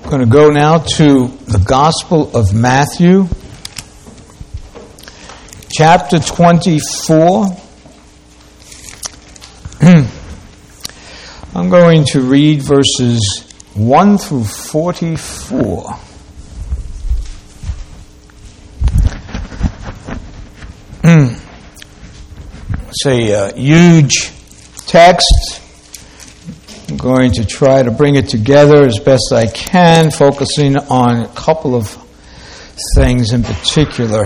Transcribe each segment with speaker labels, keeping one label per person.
Speaker 1: I'm going to go now to the Gospel of Matthew, chapter 24. I'm going to read verses 1 through 44. It's a huge text. I'm going to try to bring it together as best I can, focusing on a couple of things in particular.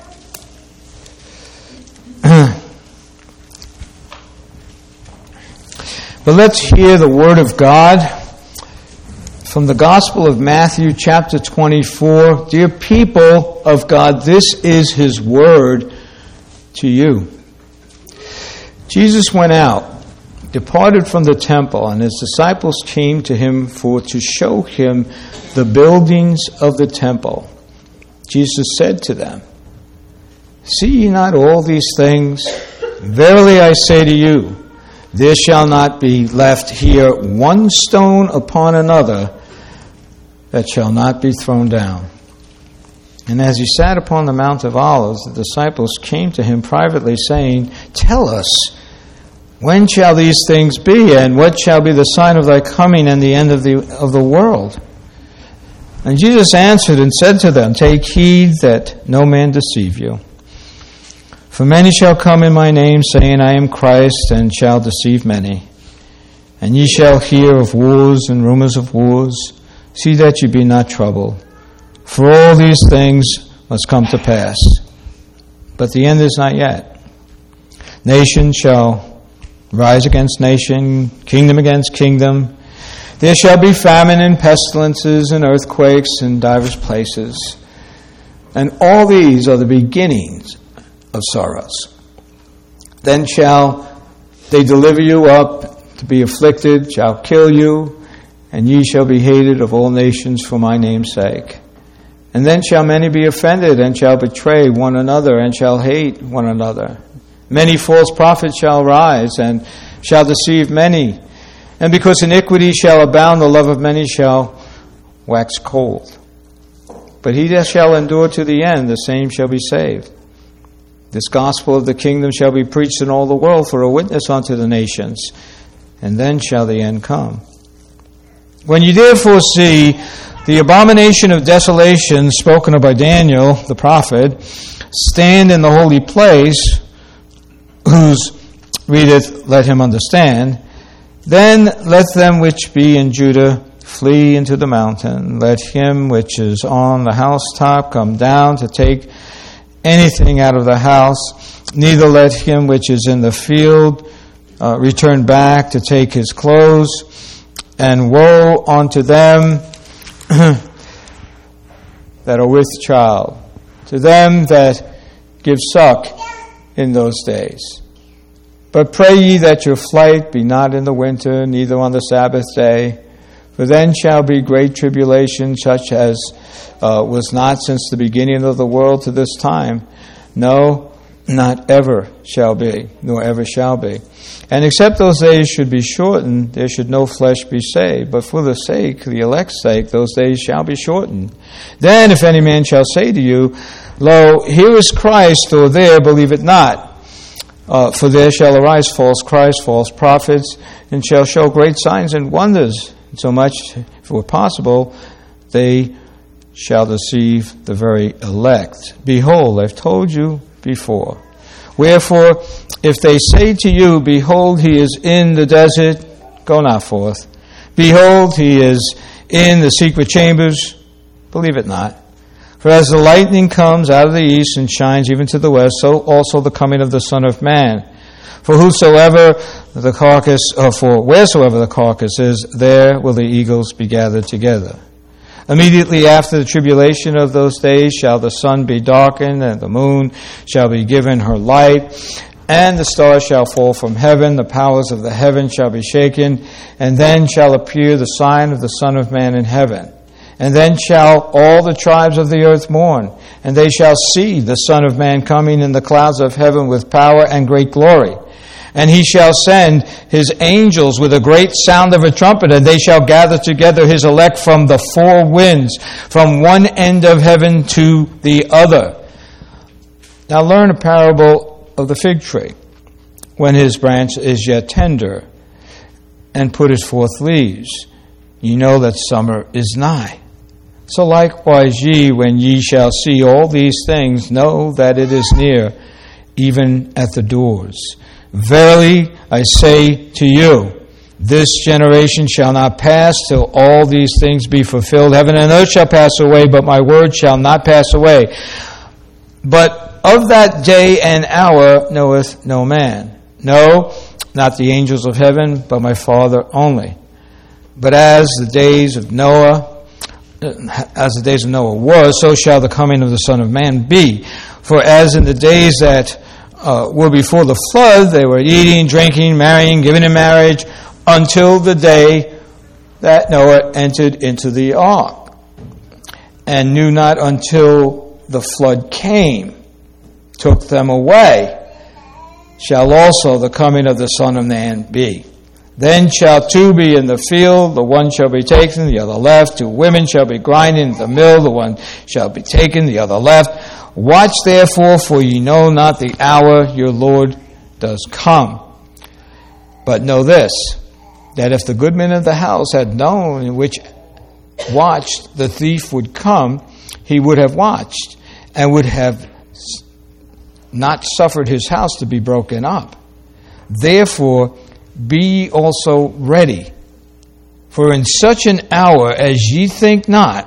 Speaker 1: But let's hear the Word of God from the Gospel of Matthew, chapter 24. Dear people of God, this is His Word to you. Jesus went out, departed from the temple, and His disciples came to Him to show Him the buildings of the temple. Jesus said to them, "See ye not all these things? Verily I say to you, there shall not be left here one stone upon another that shall not be thrown down." And as He sat upon the Mount of Olives, the disciples came to Him privately, saying, "Tell us, when shall these things be, and what shall be the sign of thy coming and the end of the world?" And Jesus answered and said to them, "Take heed that no man deceive you. For many shall come in my name, saying, I am Christ, and shall deceive many. And ye shall hear of wars and rumors of wars. See that ye be not troubled. For all these things must come to pass. But the end is not yet. Nation shall rise against nation, kingdom against kingdom. There shall be famine and pestilences and earthquakes in divers places. And all these are the beginnings of sorrows. Then shall they deliver you up to be afflicted, shall kill you, and ye shall be hated of all nations for my name's sake. And then shall many be offended, and shall betray one another, and shall hate one another. Many false prophets shall rise, and shall deceive many. And because iniquity shall abound, the love of many shall wax cold. But he that shall endure to the end, the same shall be saved. This gospel of the kingdom shall be preached in all the world for a witness unto the nations, and then shall the end come. When you therefore see the abomination of desolation spoken of by Daniel the prophet stand in the holy place, whose readeth, let him understand. Then let them which be in Judah flee into the mountain. Let him which is on the housetop come down to take anything out of the house. Neither let him which is in the field return back to take his clothes. And woe unto them that are with child, to them that give suck in those days. But pray ye that your flight be not in the winter, neither on the Sabbath day, for then shall be great tribulation, such as was not since the beginning of the world to this time. No, not ever shall be, nor ever shall be. And except those days should be shortened, there should no flesh be saved. But for the elect's sake, those days shall be shortened. Then if any man shall say to you, Lo, here is Christ, or there, believe it not. For there shall arise false Christs, false prophets, and shall show great signs and wonders, so much, if it were possible, they shall deceive the very elect. Behold, I've told you before. Wherefore, if they say to you, Behold, he is in the desert, go not forth. Behold, he is in the secret chambers, believe it not. For as the lightning comes out of the east and shines even to the west, so also the coming of the Son of Man. For wheresoever the carcass is, there will the eagles be gathered together. Immediately after the tribulation of those days shall the sun be darkened, and the moon shall be given her light, and the stars shall fall from heaven, the powers of the heaven shall be shaken, and then shall appear the sign of the Son of Man in heaven. And then shall all the tribes of the earth mourn, and they shall see the Son of Man coming in the clouds of heaven with power and great glory. And he shall send his angels with a great sound of a trumpet, and they shall gather together his elect from the four winds, from one end of heaven to the other. Now learn a parable of the fig tree. When his branch is yet tender, and putteth forth leaves, ye know that summer is nigh. So likewise ye, when ye shall see all these things, know that it is near, even at the doors. Verily I say to you, this generation shall not pass till all these things be fulfilled. Heaven and earth shall pass away, but my word shall not pass away. But of that day and hour knoweth no man. No, not the angels of heaven, but my Father only. But as the days of Noah were, so shall the coming of the Son of Man be. For as in the days that were before the flood, they were eating, drinking, marrying, giving in marriage, until the day that Noah entered into the ark, and knew not until the flood came, took them away. Shall also the coming of the Son of Man be. Then shall two be in the field, the one shall be taken, the other left. Two women shall be grinding in the mill, the one shall be taken, the other left. Watch therefore, for ye know not the hour your Lord does come. But know this, that if the goodman of the house had known in which watched the thief would come, he would have watched, and would have not suffered his house to be broken up. Therefore, be ye also ready, for in such an hour as ye think not,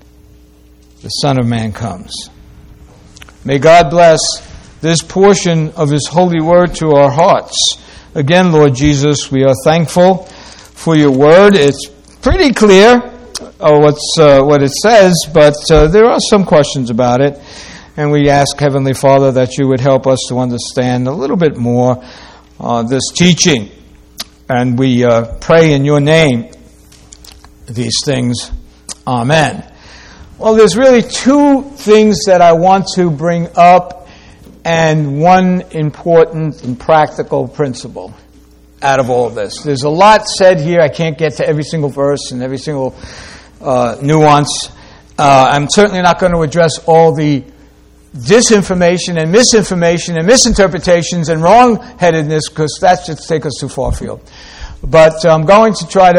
Speaker 1: the Son of Man comes. May God bless this portion of his holy word to our hearts. Again, Lord Jesus, we are thankful for your word. It's pretty clear what it says, but there are some questions about it. And we ask, Heavenly Father, that you would help us to understand a little bit more this teaching. And we pray in your name these things. Amen. Well, there's really two things that I want to bring up, and one important and practical principle out of all of this. There's a lot said here. I can't get to every single verse and every single nuance. I'm certainly not going to address all the disinformation and misinformation and misinterpretations and wrong-headedness, because that should take us too far afield. But I'm going to try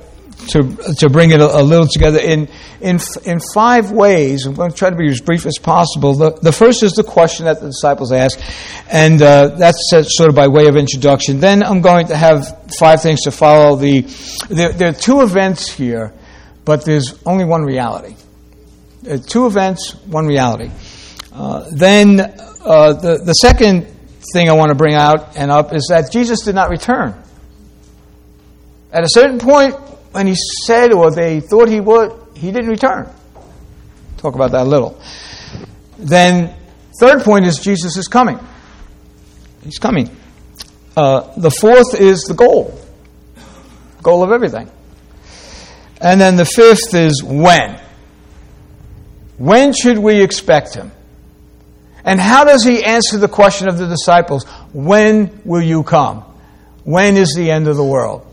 Speaker 1: to bring it a little together in 5 ways. I'm going to try to be as brief as possible. The first is the question that the disciples asked, and that's sort of by way of introduction. Then I'm going to have 5 things to follow. There are 2 events here, but there's only one reality. 2 events, one reality. Then the second thing I want to bring out and up is that Jesus did not return. At a certain point, when he said, or they thought he would, he didn't return. Talk about that a little. Then, third point is Jesus is coming. He's coming. The fourth is the goal of everything. And then the fifth is when. When should we expect him? And how does he answer the question of the disciples? When will you come? When is the end of the world?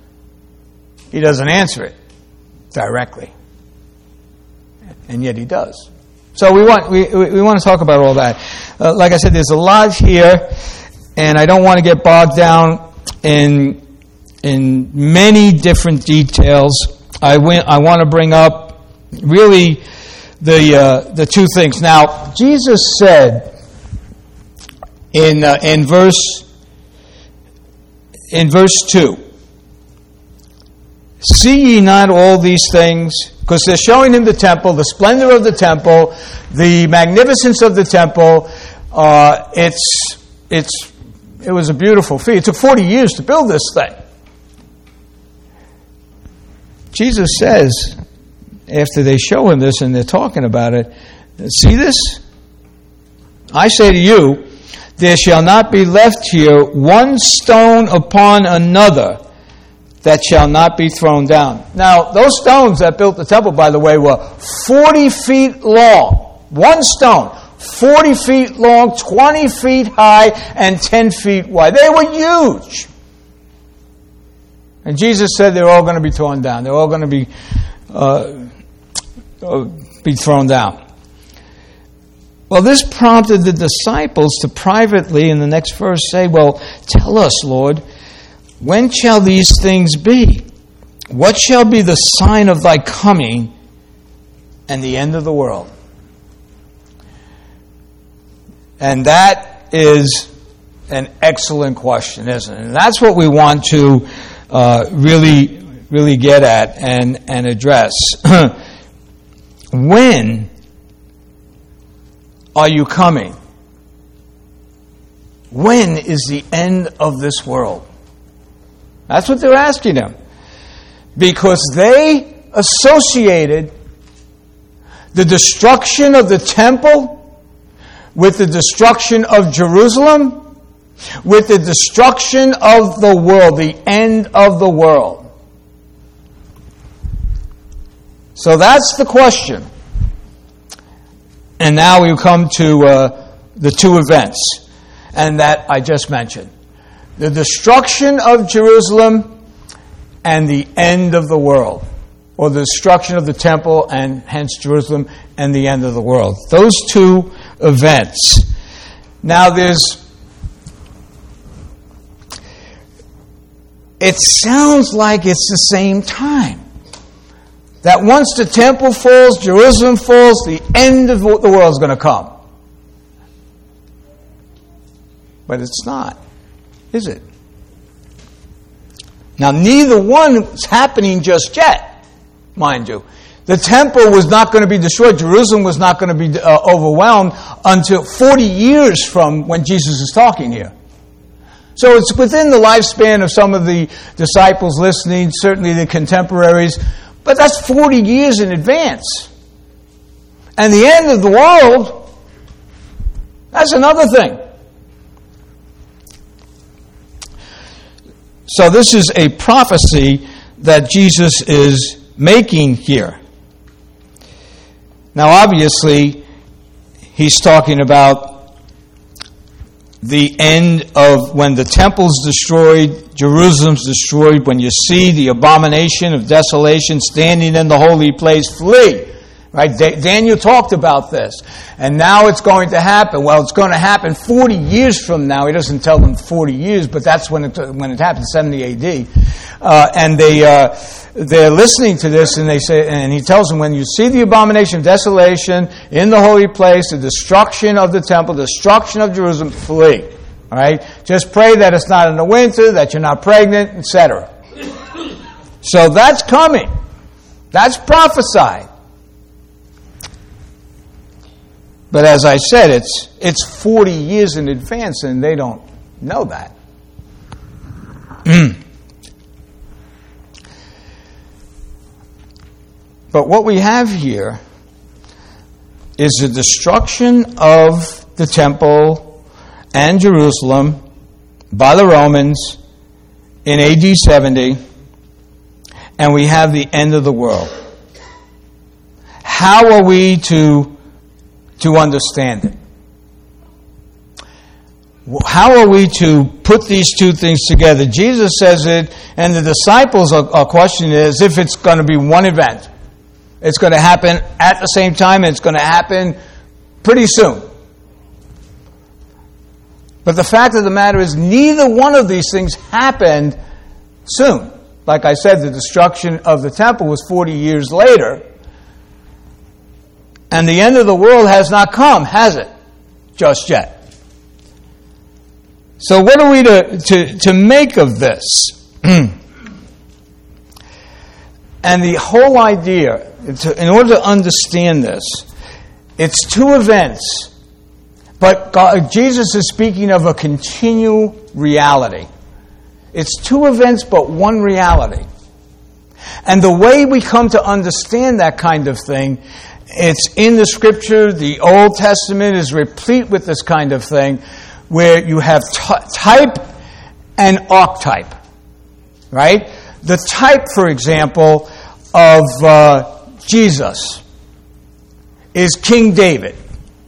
Speaker 1: He doesn't answer it directly. And yet he does. So we want to talk about all that. Like I said, there's a lot here, and I don't want to get bogged down in many different details. I want to bring up really the 2 things. Now, Jesus said in verse 2, see ye not all these things? Because they're showing him the temple, the splendor of the temple, the magnificence of the temple. It was a beautiful feat. It took 40 years to build this thing. Jesus says, after they show him this and they're talking about it, see this? I say to you, there shall not be left here one stone upon another that shall not be thrown down. Now, those stones that built the temple, by the way, were 40 feet long. One stone, 40 feet long, 20 feet high, and 10 feet wide. They were huge. And Jesus said they're all going to be torn down. They're all going to be thrown down. Well, this prompted the disciples to privately, in the next verse, say, well, tell us, Lord, when shall these things be? What shall be the sign of thy coming and the end of the world? And that is an excellent question, isn't it? And that's what we want to really get at and address. When are you coming? When is the end of this world? That's what they're asking him. Because they associated the destruction of the temple with the destruction of Jerusalem, with the destruction of the world, the end of the world. So that's the question. And now we come to the two events, and that I just mentioned. The destruction of Jerusalem and the end of the world. Or the destruction of the temple and hence Jerusalem and the end of the world. Those two events. Now it sounds like it's the same time. That once the temple falls, Jerusalem falls, the end of the world is going to come. But it's not, is it? Now, neither one is happening just yet, mind you. The temple was not going to be destroyed. Jerusalem was not going to be overwhelmed until 40 years from when Jesus is talking here. So it's within the lifespan of some of the disciples listening, certainly the contemporaries, but that's 40 years in advance. And the end of the world, that's another thing. So this is a prophecy that Jesus is making here. Now obviously, he's talking about the end of when the temple's destroyed, Jerusalem's destroyed, when you see the abomination of desolation standing in the holy place, flee. Right? Daniel talked about this. And now it's going to happen. Well, it's going to happen 40 years from now. He doesn't tell them 40 years, but that's when it happened, 70 A.D. And they're listening to this, and they say, and he tells them, when you see the abomination of desolation in the holy place, the destruction of the temple, the destruction of Jerusalem, flee. All right? Just pray that it's not in the winter, that you're not pregnant, etc. So that's coming. That's prophesied. But as I said, it's 40 years in advance, and they don't know that. But what we have here is the destruction of the temple and Jerusalem by the Romans in AD 70, and we have the end of the world. How are we to understand it? How are we to put these two things together? Jesus says it, and the disciples are questioning it as if it's going to be one event. It's going to happen at the same time, and it's going to happen pretty soon. But the fact of the matter is, neither one of these things happened soon. Like I said, the destruction of the temple was 40 years later. And the end of the world has not come, has it? Just yet. So what are we to make of this? And the whole idea, in order to understand this, it's two events. But Jesus is speaking of a continual reality. It's two events, but one reality. And the way we come to understand that kind of thing, it's in the Scripture. The Old Testament is replete with this kind of thing, where you have type and archetype. Right? The type, for example, of Jesus is King David.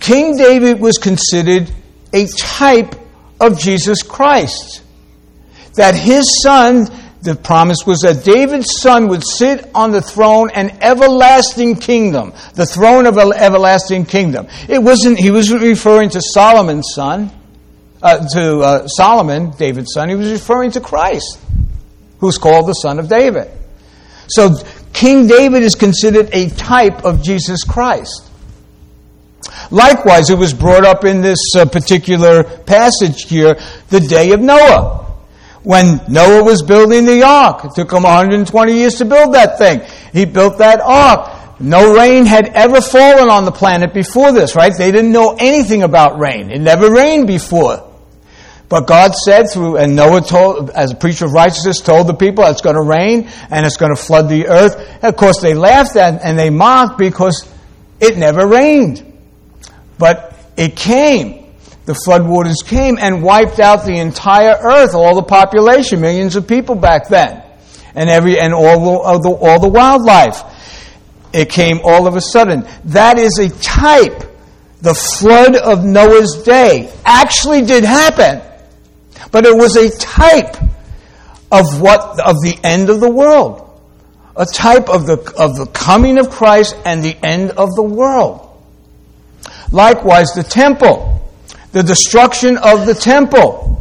Speaker 1: King David was considered a type of Jesus Christ. That his son, the promise was that David's son would sit on the throne and everlasting kingdom, the throne of an everlasting kingdom. He wasn't referring to Solomon's son, Solomon, David's son. He was referring to Christ, who's called the Son of David. So King David is considered a type of Jesus Christ. Likewise, it was brought up in this particular passage here, the day of Noah. When Noah was building the ark, it took him 120 years to build that thing. He built that ark. No rain had ever fallen on the planet before this, right? They didn't know anything about rain. It never rained before. But God said through, and Noah told, as a preacher of righteousness, told the people it's going to rain and it's going to flood the earth. And of course, they laughed at and they mocked because it never rained. But it came. The floodwaters came and wiped out the entire earth, all the population, millions of people back then, and all the wildlife. It came all of a sudden. That is a type. The flood of Noah's day actually did happen, but it was a type of the end of the world, a type of the coming of Christ and the end of the world. Likewise, the temple. The destruction of the temple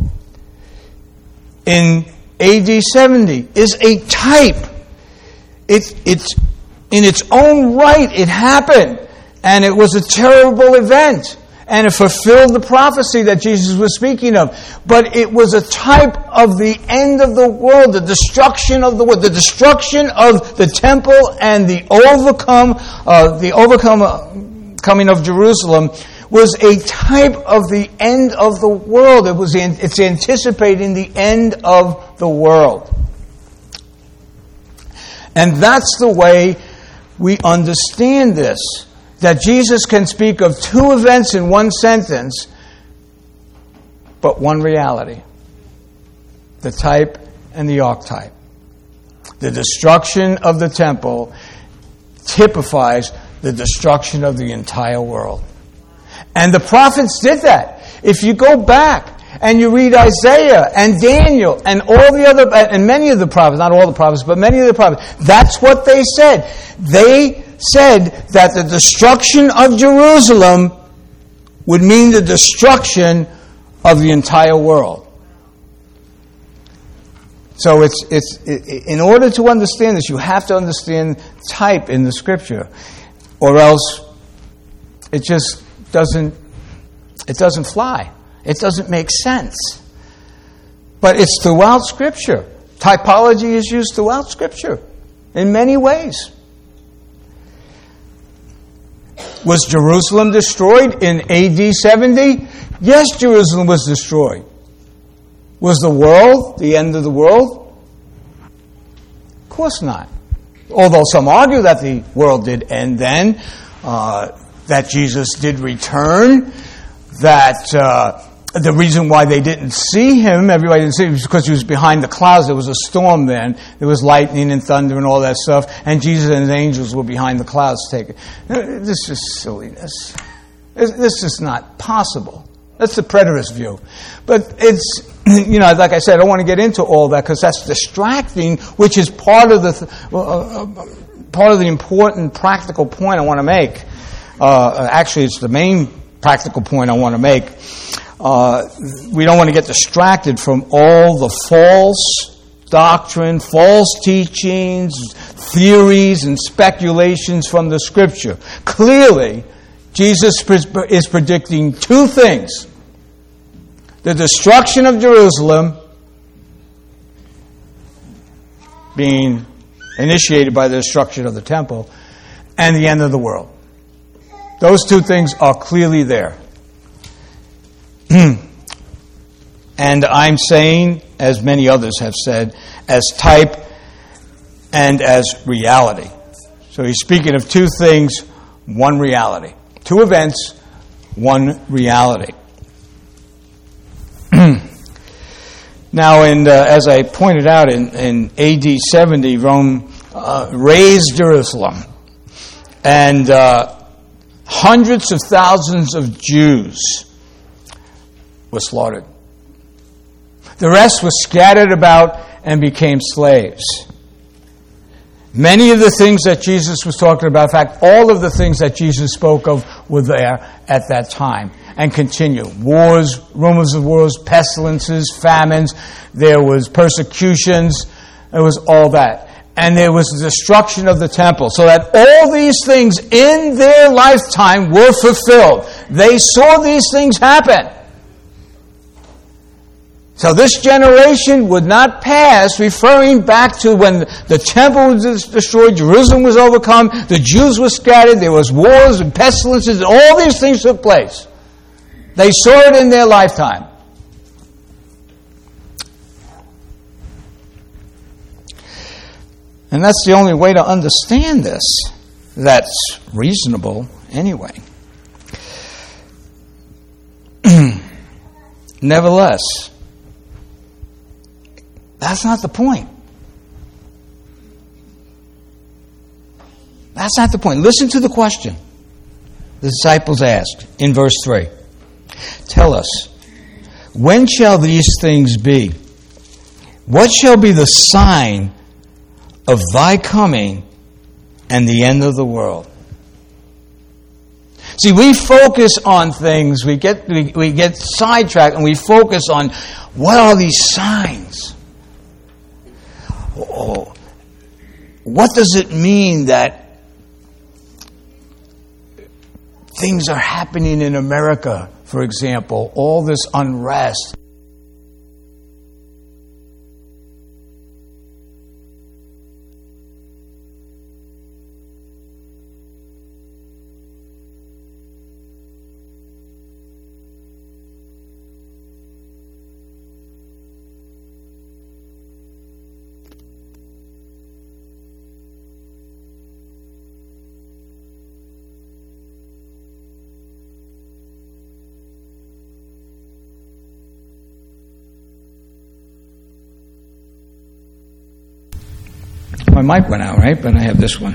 Speaker 1: in AD 70 is a type. It's in its own right, it happened. And it was a terrible event. And it fulfilled the prophecy that Jesus was speaking of. But it was a type of the end of the world, the destruction of the world, the destruction of the temple and the coming of Jerusalem was a type of the end of the world. It's anticipating the end of the world. And that's the way we understand this. That Jesus can speak of two events in one sentence, but one reality. The type and the archetype. The destruction of the temple typifies the destruction of the entire world. And the prophets did that. If you go back and you read Isaiah and Daniel and all the other, and many of the prophets, not all the prophets, but many of the prophets, that's what they said. They said that the destruction of Jerusalem would mean the destruction of the entire world. So it's in order to understand this, you have to understand type in the Scripture, or else it just doesn't fly. It doesn't make sense. But it's throughout Scripture. Typology is used throughout Scripture in many ways. Was Jerusalem destroyed in AD 70? Yes, Jerusalem was destroyed. Was the world the end of the world? Of course not. Although some argue that the world did end then, that Jesus did return, that the reason why they didn't see him, everybody didn't see him, was because he was behind the clouds. There was a storm then. There was lightning and thunder and all that stuff, and Jesus and his angels were behind the clouds taking. This is silliness. This is not possible. That's the preterist view. But it's, like I said, I don't want to get into all that because that's distracting, which is part of the important practical point I want to make. Actually, it's the main practical point I want to make. We don't want to get distracted from all the false doctrine, false teachings, theories, and speculations from the Scripture. Clearly, Jesus is predicting two things. The destruction of Jerusalem being initiated by the destruction of the temple, and the end of the world. Those two things are clearly there. And I'm saying, as many others have said, as type and as reality. So he's speaking of two things, one reality. Two events, one reality. Now, as I pointed out, in AD 70, Rome razed Jerusalem. And hundreds of thousands of Jews were slaughtered. The rest was scattered about and became slaves. Many of the things that Jesus was talking about, in fact, all of the things that Jesus spoke of were there at that time and continue. Wars, rumors of wars, pestilences, famines, there was persecutions, there was all that. And there was the destruction of the temple. So that all these things in their lifetime were fulfilled. They saw these things happen. So this generation would not pass, referring back to when the temple was destroyed, Jerusalem was overcome, the Jews were scattered, there was wars and pestilences, and all these things took place. They saw it in their lifetime. And that's the only way to understand this. That's reasonable anyway. Nevertheless, that's not the point. That's not the point. Listen to the question the disciples asked in verse 3. Tell us, when shall these things be? What shall be the sign of thy coming and the end of the world? See, we focus on things, we get sidetracked, and we focus on what are these signs? Oh, what does it mean that things are happening in America, for example, all this unrest? My mic went out, right? But I have this one.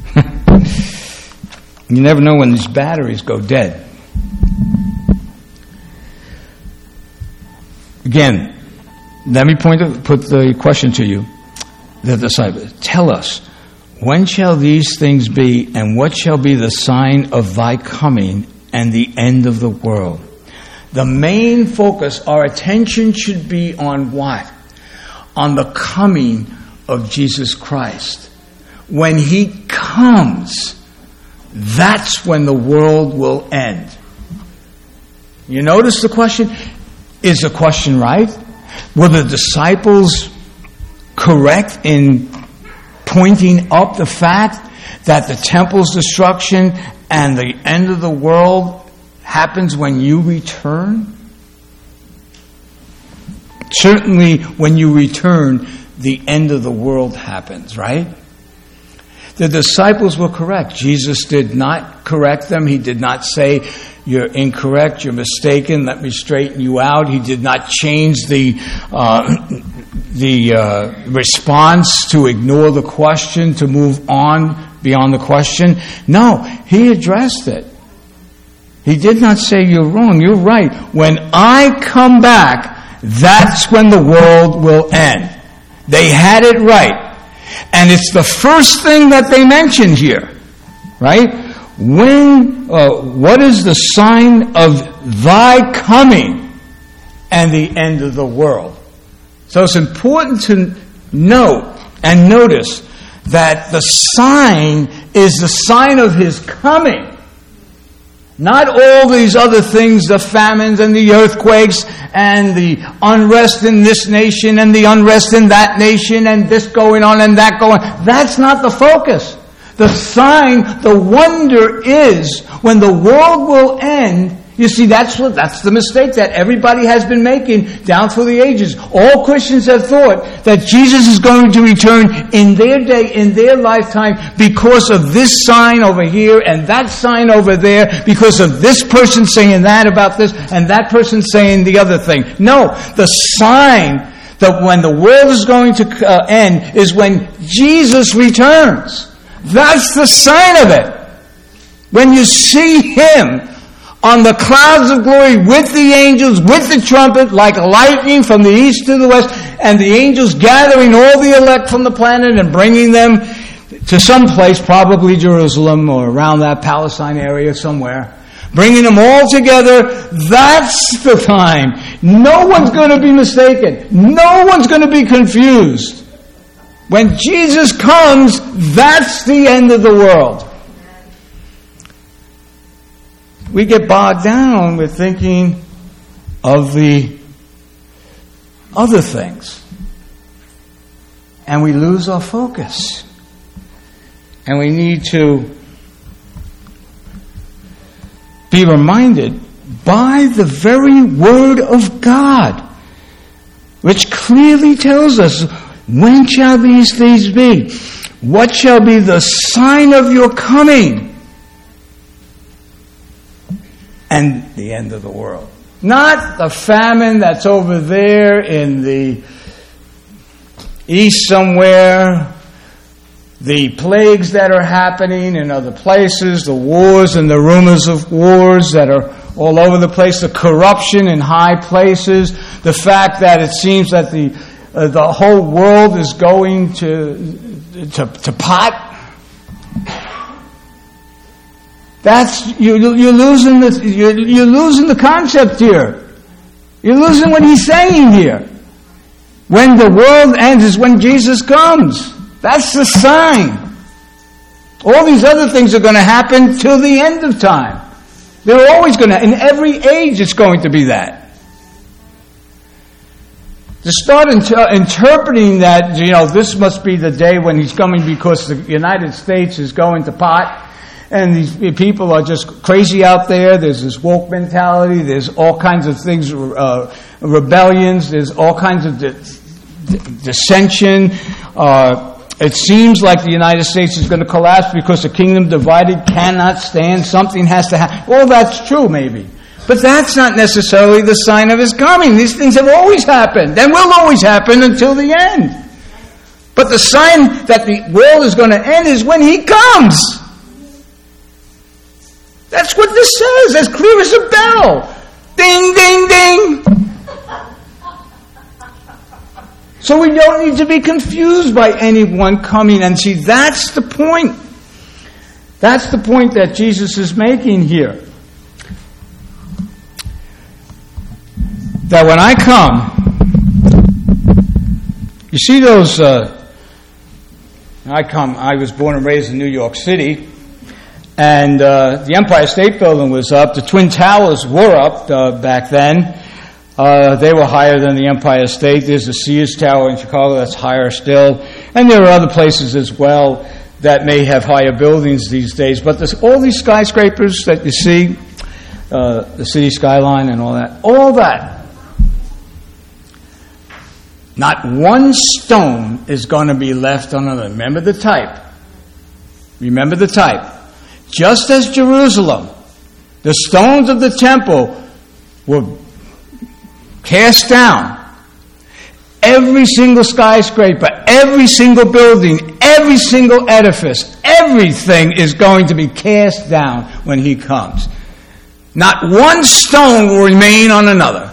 Speaker 1: You never know when these batteries go dead. Again, let me put the question to you. The disciples, tell us, when shall these things be, and what shall be the sign of thy coming and the end of the world? The main focus, our attention should be on what? On the coming of Jesus Christ. When He comes, that's when the world will end. You notice the question? Is the question right? Were the disciples correct in pointing up the fact that the temple's destruction and the end of the world happens when you return? Certainly, when you return, the end of the world happens, right? The disciples were correct. Jesus did not correct them. He did not say, you're incorrect, you're mistaken, let me straighten you out. He did not change the response to ignore the question, to move on beyond the question. No, He addressed it. He did not say, you're wrong, you're right. When I come back, that's when the world will end. They had it right. And it's the first thing that they mentioned here. Right? What is the sign of thy coming and the end of the world? So it's important to note and notice that the sign is the sign of His coming. Not all these other things, the famines and the earthquakes and the unrest in this nation and the unrest in that nation and this going on and that going on. That's not the focus. The sign, the wonder is when the world will end. You see, that's the mistake that everybody has been making down through the ages. All Christians have thought that Jesus is going to return in their day, in their lifetime, because of this sign over here and that sign over there, because of this person saying that about this and that person saying the other thing. No, the sign that when the world is going to end is when Jesus returns. That's the sign of it. When you see him on the clouds of glory with the angels, with the trumpet, like lightning from the east to the west, and the angels gathering all the elect from the planet and bringing them to some place, probably Jerusalem or around that Palestine area somewhere, bringing them all together, that's the time. No one's going to be mistaken. No one's going to be confused. When Jesus comes, that's the end of the world. We get bogged down with thinking of the other things. And we lose our focus. And we need to be reminded by the very Word of God, which clearly tells us, when shall these things be? What shall be the sign of your coming? And the end of the world. Not the famine that's over there in the east somewhere, the plagues that are happening in other places, the wars and the rumors of wars that are all over the place, the corruption in high places, the fact that it seems that the whole world is going to pot. That's you're losing the concept here. You're losing what he's saying here. When the world ends is when Jesus comes. That's the sign. All these other things are going to happen till the end of time. They're always going to. In every age, it's going to be that. To start interpreting that, this must be the day when he's coming because the United States is going to pot. And these people are just crazy out there. There's this woke mentality. There's all kinds of things, rebellions. There's all kinds of dissension. It seems like the United States is going to collapse because the kingdom divided cannot stand. Something has to happen. Well, that's true, maybe. But that's not necessarily the sign of his coming. These things have always happened and will always happen until the end. But the sign that the world is going to end is when he comes. That's what this says, as clear as a bell. Ding, ding, ding. So we don't need to be confused by anyone coming. And see, that's the point. That's the point that Jesus is making here. That when I come, you see those, I was born and raised in New York City. And the Empire State Building was up. The Twin Towers were up back then. They were higher than the Empire State. There's the Sears Tower in Chicago that's higher still. And there are other places as well that may have higher buildings these days. But there's all these skyscrapers that you see, the city skyline and all that. Not one stone is going to be left on another. Remember the type. Just as Jerusalem, the stones of the temple were cast down, every single skyscraper, every single building, every single edifice, everything is going to be cast down when he comes. Not one stone will remain on another.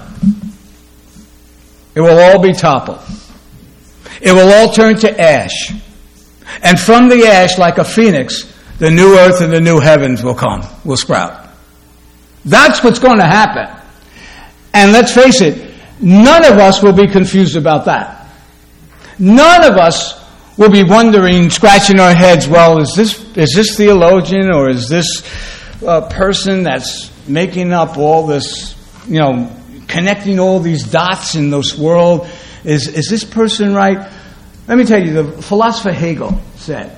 Speaker 1: It will all be toppled. It will all turn to ash. And from the ash, like a phoenix, the new earth and the new heavens will sprout. That's what's going to happen. And let's face it, none of us will be confused about that. None of us will be wondering, scratching our heads, well, is this theologian or is this person that's making up all this, connecting all these dots in this world, is this person right? Let me tell you, the philosopher Hegel said,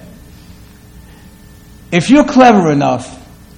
Speaker 1: if you're clever enough,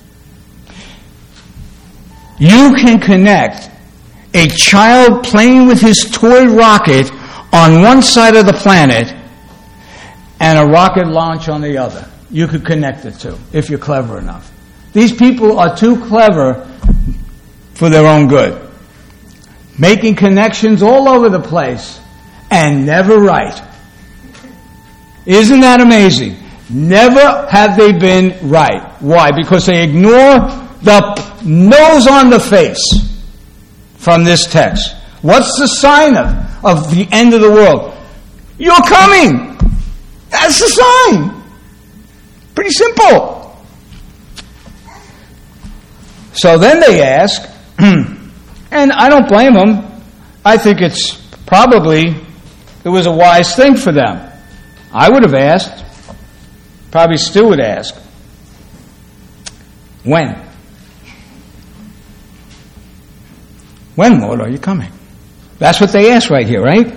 Speaker 1: you can connect a child playing with his toy rocket on one side of the planet and a rocket launch on the other. You could connect the two if you're clever enough. These people are too clever for their own good. Making connections all over the place and never right. Isn't that amazing? Never have they been right. Why? Because they ignore the nose on the face from this text. What's the sign of the end of the world? You're coming. That's the sign. Pretty simple. So then they ask, and I don't blame them. I think it was a wise thing for them. I would have asked, probably still would ask, when? When, Lord, are you coming? That's what they ask right here, right?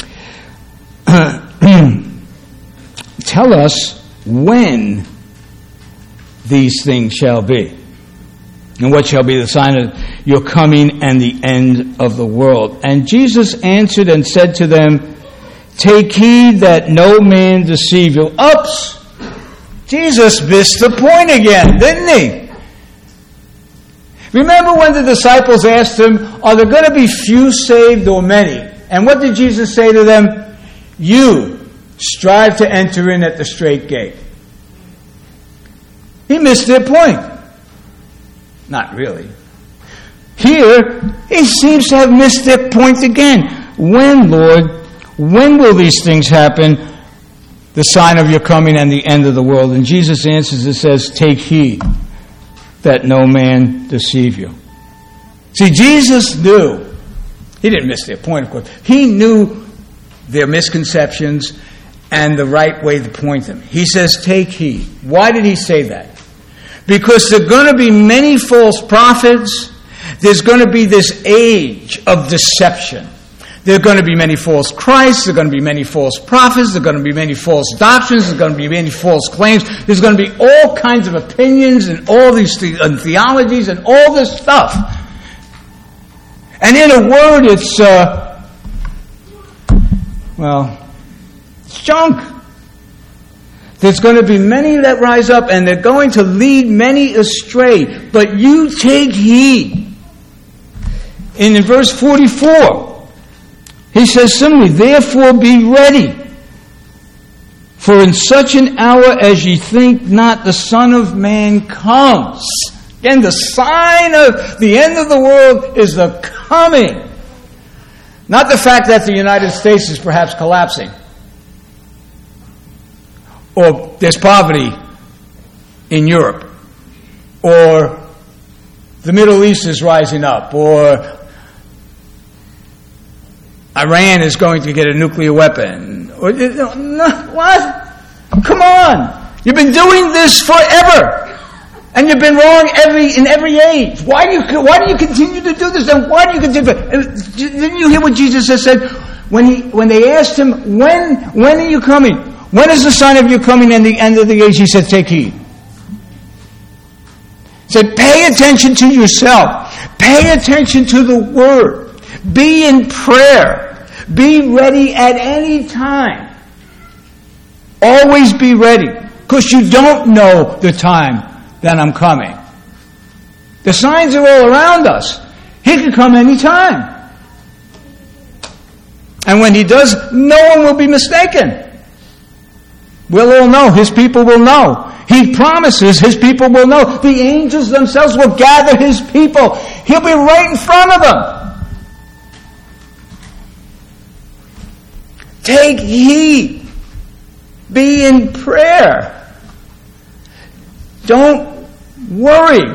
Speaker 1: Tell us when these things shall be. And what shall be the sign of your coming and the end of the world? And Jesus answered and said to them, take heed that no man deceive you. Oops! Jesus missed the point again, didn't he? Remember when the disciples asked him, are there going to be few saved or many? And what did Jesus say to them? You strive to enter in at the strait gate. He missed their point. Not really. Here, he seems to have missed their point again. When, Lord, when will these things happen? The sign of your coming and the end of the world. And Jesus answers and says, take heed that no man deceive you. See, Jesus knew. He didn't miss their point, of course. He knew their misconceptions and the right way to point them. He says, take heed. Why did he say that? Because there are going to be many false prophets. There's going to be this age of deception. There are going to be many false Christs. There are going to be many false prophets. There are going to be many false doctrines. There are going to be many false claims. There's going to be all kinds of opinions and all these theologies and all this stuff. And in a word, it's junk. There's going to be many that rise up, and they're going to lead many astray. But you take heed. And in verse 44, he says simply, therefore be ready. For in such an hour as ye think not, the Son of Man comes. Again, the sign of the end of the world is the coming. Not the fact that the United States is perhaps collapsing. Or there's poverty in Europe. Or the Middle East is rising up. Or Iran is going to get a nuclear weapon. Or, what? Come on. You've been doing this forever. And you've been wrong in every age. Why do you continue to do this? And why do you continue? Didn't you hear what Jesus has said when they asked him, when are you coming? When is the sign of your coming and the end of the age? He said, take heed. He said, pay attention to yourself. Pay attention to the Word. Be in prayer. Be ready at any time. Always be ready. Because you don't know the time that I'm coming. The signs are all around us. He can come any time. And when he does, no one will be mistaken. We'll all know. His people will know. He promises his people will know. The angels themselves will gather his people. He'll be right in front of them. Take heed. Be in prayer. Don't worry.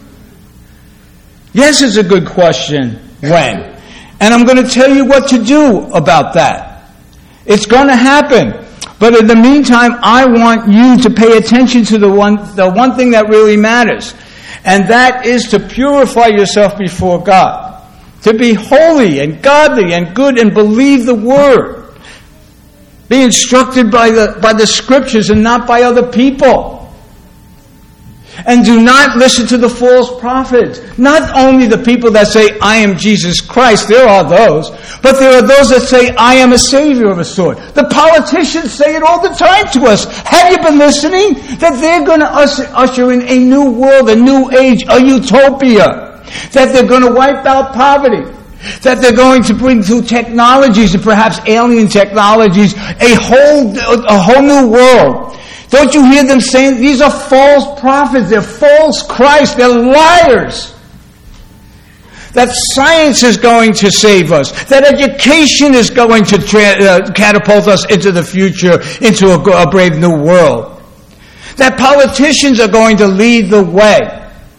Speaker 1: Yes, it's a good question, when? And I'm going to tell you what to do about that. It's going to happen. But in the meantime, I want you to pay attention to the one thing that really matters. And that is to purify yourself before God. To be holy and godly and good and believe the Word. Be instructed by the Scriptures and not by other people. And do not listen to the false prophets. Not only the people that say, I am Jesus Christ, there are those, but there are those that say, I am a Savior of a sort. The politicians say it all the time to us. Have you been listening? That they're going to usher in a new world, a new age, a utopia. That they're going to wipe out poverty. That they're going to bring through technologies, and perhaps alien technologies, a whole new world. Don't you hear them saying these are false prophets, they're false Christ, they're liars? That science is going to save us. That education is going to catapult us into the future, into a brave new world. That politicians are going to lead the way.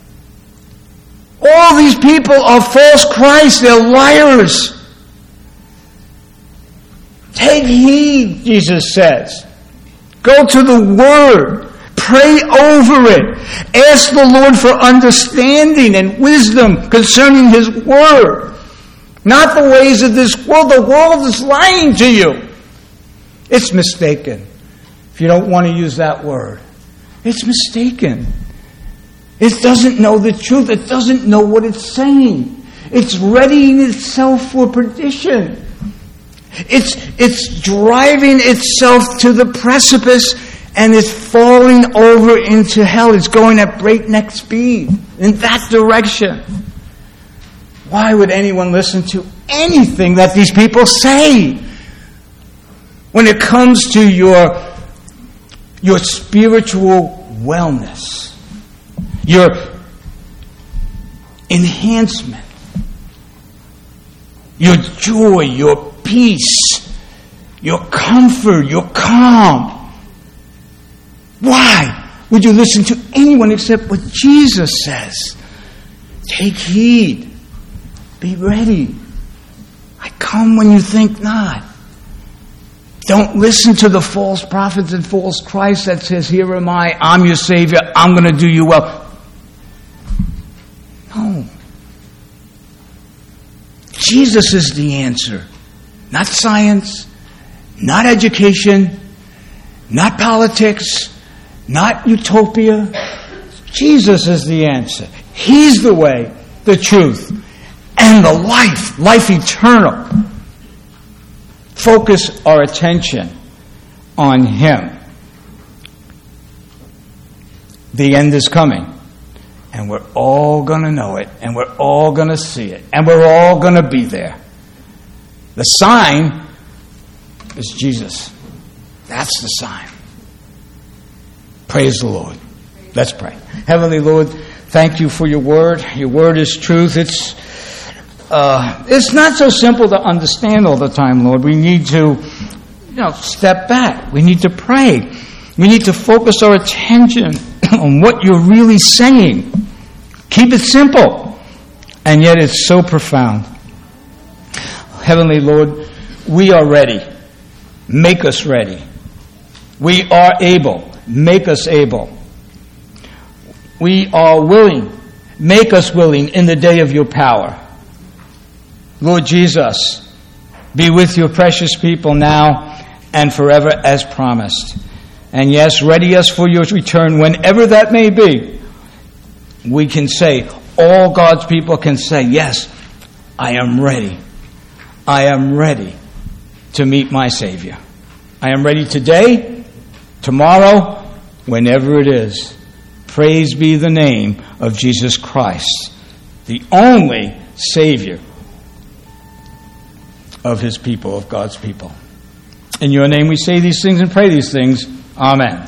Speaker 1: All these people are false Christ. They're liars. Take heed, Jesus says. Go to the Word. Pray over it. Ask the Lord for understanding and wisdom concerning His Word. Not the ways of this world. The world is lying to you. It's mistaken. If you don't want to use that word. It's mistaken. It doesn't know the truth. It doesn't know what it's saying. It's readying itself for perdition. It's driving itself to the precipice, and it's falling over into hell. It's going at breakneck speed in that direction. Why would anyone listen to anything that these people say? When it comes to your spiritual wellness, your enhancement, your joy, your peace, your comfort, your calm. Why would you listen to anyone except what Jesus says? Take heed. Be ready. I come when you think not. Don't listen to the false prophets and false Christ that says, here am I, I'm your Savior, I'm going to do you well. No. Jesus is the answer. Not science, not education, not politics, not utopia. Jesus is the answer. He's the way, the truth, and the life eternal. Focus our attention on Him. The end is coming, and we're all going to know it, and we're all going to see it, and we're all going to be there. The sign is Jesus. That's the sign. Praise the Lord. Let's pray. Heavenly Lord, thank you for your word. Your word is truth. It's not so simple to understand all the time, Lord. We need to, step back. We need to pray. We need to focus our attention on what you're really saying. Keep it simple, and yet it's so profound. Heavenly Lord, we are ready. Make us ready. We are able. Make us able. We are willing. Make us willing in the day of your power. Lord Jesus, be with your precious people now and forever as promised. And yes, ready us for your return whenever that may be. We can say, all God's people can say, yes, I am ready. I am ready to meet my Savior. I am ready today, tomorrow, whenever it is. Praise be the name of Jesus Christ, the only Savior of His people, of God's people. In your name we say these things and pray these things. Amen.